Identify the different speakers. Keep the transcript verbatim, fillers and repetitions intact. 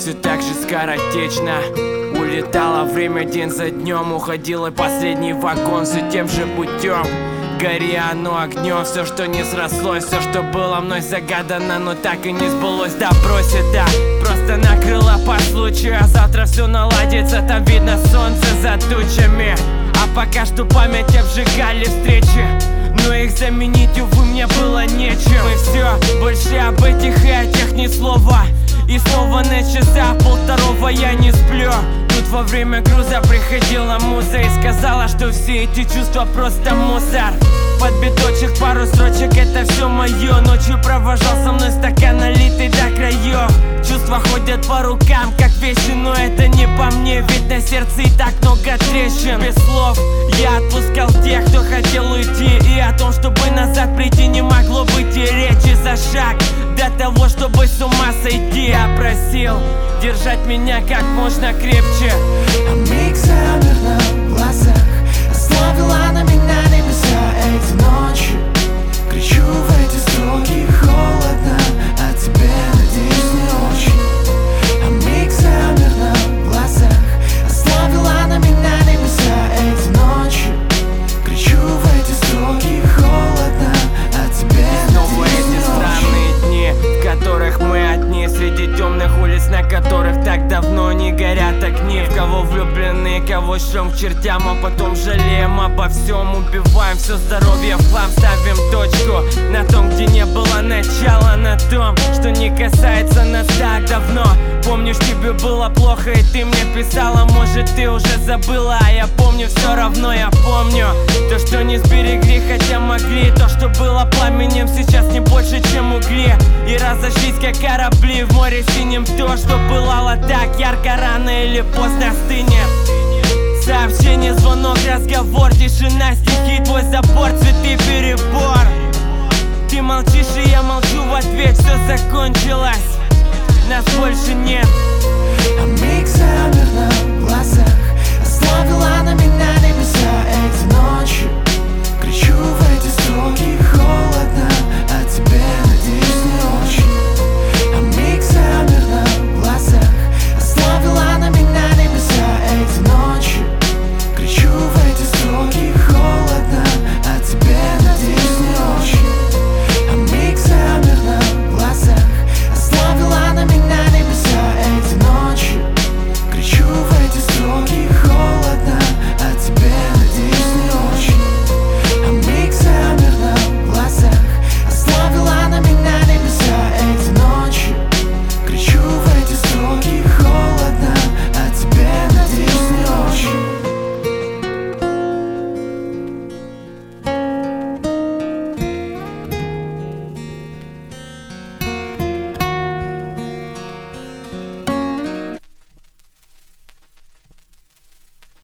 Speaker 1: все так же скоротечно. Улетало время день за днем, уходил и последний вагон все тем же путем. Гори оно огнем, все, что не срослось, все, что было мной загадано, но так и не сбылось. Да брось это, просто накрыло по случаю, а завтра все наладится, там видно солнце за тучами. А пока что память обжигали встречи, но их заменить, увы, мне было нечем. И все, больше об этих и о тех ни слова. И снова на часах полвторого я не сплю. Тут во время груза приходила муза и сказала, что все эти чувства просто мусор. Под биточек пару строчек, это все мое. Ночью провожал со мной стакан, налитый до краев. Чувства ходят по рукам, как вещи, но это не по мне. Ведь на сердце и так много трещин. Без слов я отпускал тех, кто хотел уйти. И о том, чтобы назад прийти, не могло быть и речи. За шаг до того, чтобы с ума сойти, я просил держать меня как можно крепче.
Speaker 2: А миг замер на глазах, оставила на меня небеса эти ночи. Кричу в эти строки холодно, а тебе, надеюсь, не очень. А миг замер на глазах, оставила на меня небеса эти ночи. Кричу в эти строки холодно, а тебе,
Speaker 1: снова
Speaker 2: надеюсь,
Speaker 1: эти
Speaker 2: не
Speaker 1: странные
Speaker 2: очень.
Speaker 1: дни, в которых мы одни среди темных улиц, на которых так давно не горят огни. В кого влюблены, кого шлем к чертям, а потом жалеем обо всем. Убиваем все здоровье в хлам, ставим точку на том, где не было начала, на том, что не касается нас так давно. Помнишь, тебе было плохо и ты мне писала, может ты уже забыла, а я помню, все равно я помню. То, что не сберегли, хотя могли, то, что было пламенем, сейчас не больше, чем угли. И разошлись, как корабли в море синим. То, что пылало так ярко, рано или поздно стынет. Сообщение, звонок, разговор, тишина, стихи, твой забор, цветы, перебор. Ты молчишь, и я молчу в ответ, все закончилось, нас больше нет.
Speaker 2: А миг замер на